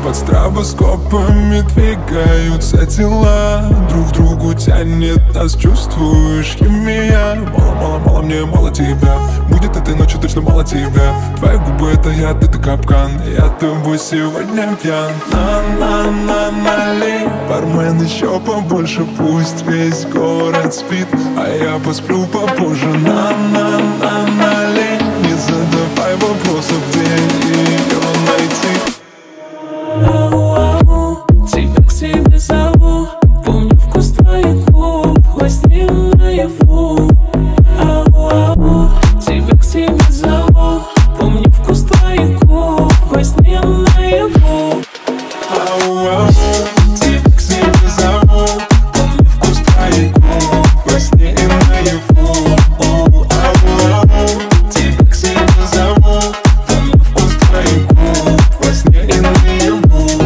Под стробоскопами двигаются тела, друг другу тянет нас, чувствуешь, химия. Мало, мало, мало мне, мало тебя. Будет этой ночью точно мало тебя. Твои губы это яд, это капкан. Я тобой сегодня пьян. На-на-на, налей, бармен еще побольше, пусть весь город спит, а я посплю попозже. На-на-на, налей, не задавай вопросов, где ее найти. Тебя к себе зову, помню вкус твоих губ во сне наяву. Тебя к себе зову, помню вкус твоих губ во сне наяву. Тебя к себе зову, помню вкус твоих губ во сне и наяву. Тебя к себе зову, помню вкус твоих губ во сне и наяву.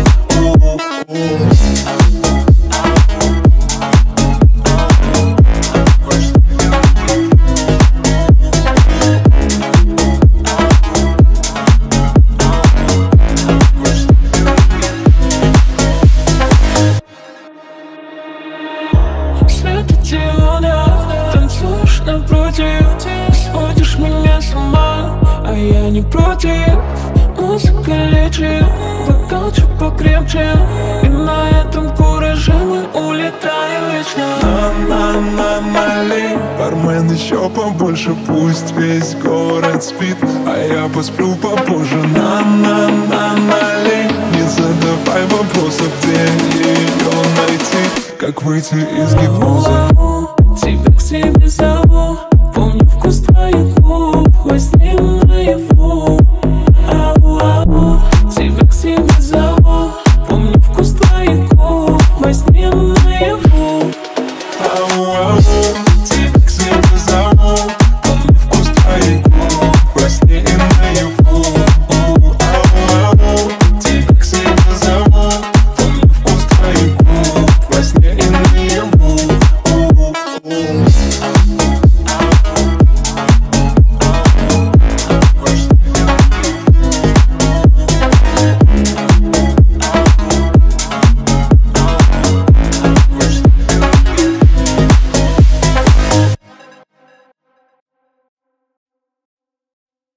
Светодиода, танцуешь напротив, сводишь меня с ума, а я не против. Музыка лечит, бокал чуть покрепче, и на этом кураже мы улетаем вечно. На-на-на, налей, бармен еще побольше, пусть весь город спит, а я посплю попозже. На-на-на, налей, не задавай вопросов, где ее найти, как выйти из гипноза. Тебя к себе зову.